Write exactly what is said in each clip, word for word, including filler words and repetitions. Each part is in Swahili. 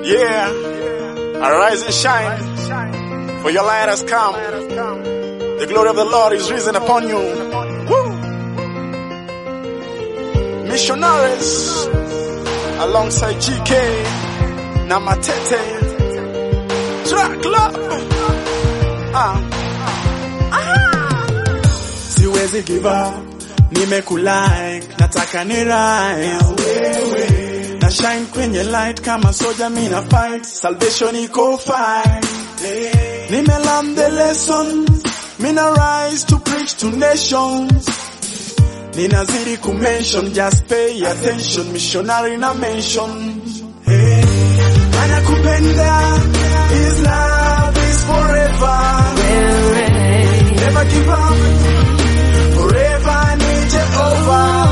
Yeah, arise and shine, for your light has come. The glory of the Lord is risen upon you. Woo! Missionaries, alongside G K, Namatete, Track Love. Ah. Siwezi give up, nimekulike, nataka ni rise. Wewe na shine kwenye light kama soja mina fight, salvation iko fine. Nime learn the lesson, mina rise to preach to nations. Ninazidi ku mention, just pay attention, missionary na mention. Hey, anakupenda, his love is forever. Never give up, forever ni Jehovah.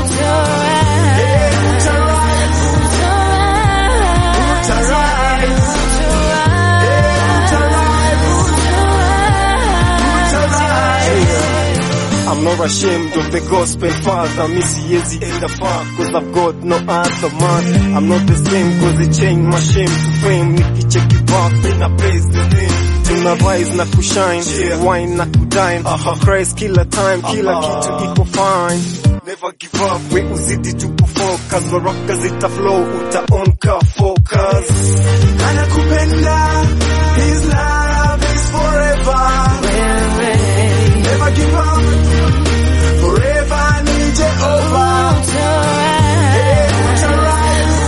I'm not ashamed of the gospel, Father. Me siezi enda far, cause I've got no other man. I'm not the same, cause it changed my shame to fame. Nikicheki back, then I praise the name. Tuna rise na kushine, wine na kudine. uh-huh. Christ kila time, kila uh-huh. kitu iko fine. Never give up, we uzidi tu kufocus. Baraka zita flow, utaonka focus. Anakupenda, his love is forever. Never give up, forever ni Jehovah. Hey, utarise,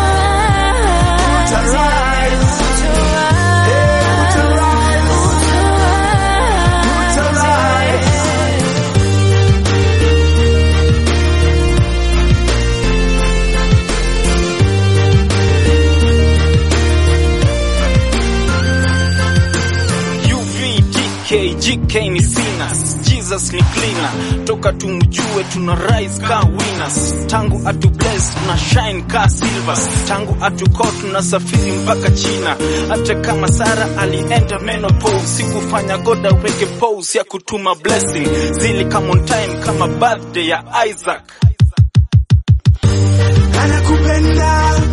utarise, hey, utarise, utarise. U V G K, G K ni sinners, Jesus ni cleaner. Toka tumjue tuna rise ka winners. Tangu atu bless tuna shine ka silvers. Tangu atu call tuna safiri mpaka China. Hata kama Sara alienda menopause, sikufanya God aweke pause ya kutuma blessing. Zili come on time kama birthday ya Isaac. Anakupenda,